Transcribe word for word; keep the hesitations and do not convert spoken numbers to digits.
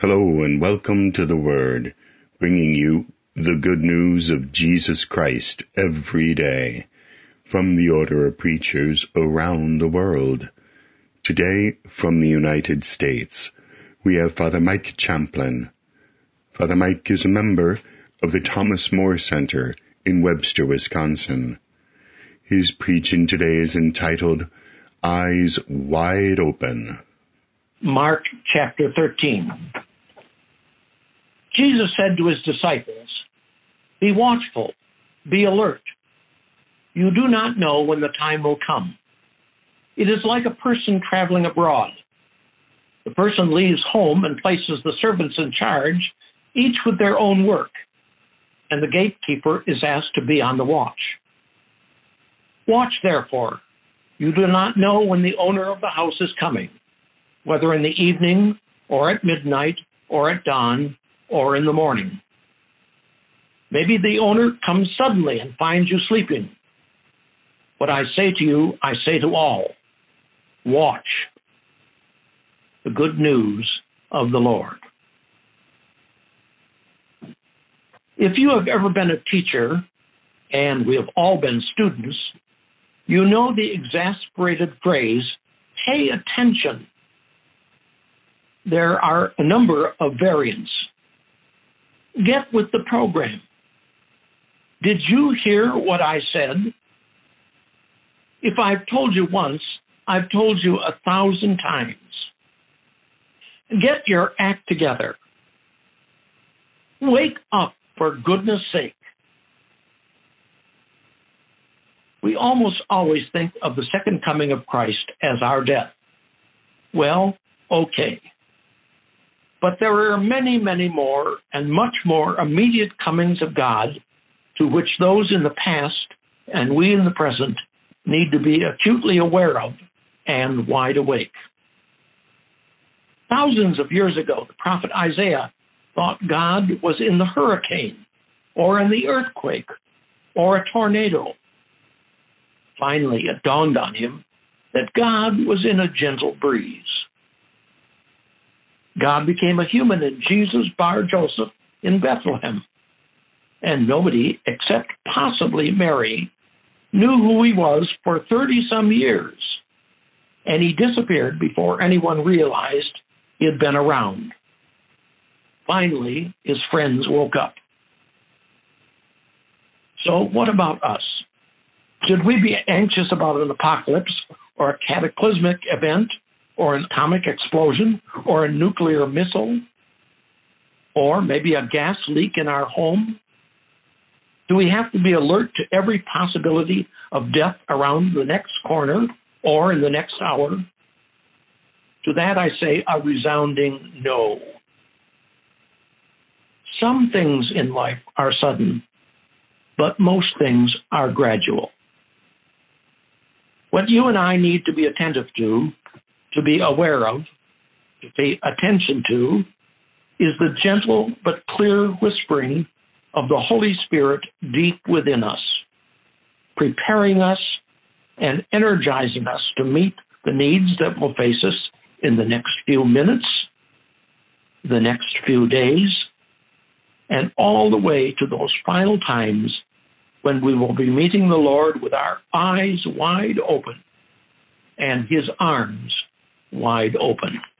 Hello and welcome to The Word, bringing you the good news of Jesus Christ every day from the Order of Preachers around the world. Today, from the United States, we have Father Mike Champlin. Father Mike is a member of the Thomas More Center in Webster, Wisconsin. His preaching today is entitled, Eyes Wide Open. Mark chapter thirteen. Jesus said to his disciples, "Be watchful, be alert. You do not know when the time will come. It is like a person traveling abroad. The person leaves home and places the servants in charge, each with their own work, and the gatekeeper is asked to be on the watch. Watch, therefore. You do not know when the owner of the house is coming, whether in the evening or at midnight or at dawn or in the morning. Maybe the owner comes suddenly and finds you sleeping. What I say to you, I say to all, watch." The good news of the Lord. If you have ever been a teacher, and we have all been students, you know the exasperated phrase, "pay attention." There are a number of variants. Get with the program. Did you hear what I said? If I've told you once, I've told you a thousand times. Get your act together. Wake up, for goodness sake. We almost always think of the second coming of Christ as our death. Well, okay. But there are many, many more and much more immediate comings of God to which those in the past and we in the present need to be acutely aware of and wide awake. Thousands of years ago, the prophet Isaiah thought God was in the hurricane or in the earthquake or a tornado. Finally, it dawned on him that God was in a gentle breeze. God became a human in Jesus bar Joseph in Bethlehem. And nobody, except possibly Mary, knew who he was for thirty-some years. And he disappeared before anyone realized he had been around. Finally, his friends woke up. So what about us? Should we be anxious about an apocalypse or a cataclysmic event, or an atomic explosion, or a nuclear missile, or maybe a gas leak in our home? Do we have to be alert to every possibility of death around the next corner or in the next hour? To that I say a resounding no. Some things in life are sudden, but most things are gradual. What you and I need to be attentive to, to be aware of, to pay attention to, is the gentle but clear whispering of the Holy Spirit deep within us, preparing us and energizing us to meet the needs that will face us in the next few minutes, the next few days, and all the way to those final times when we will be meeting the Lord with our eyes wide open and his arms wide open.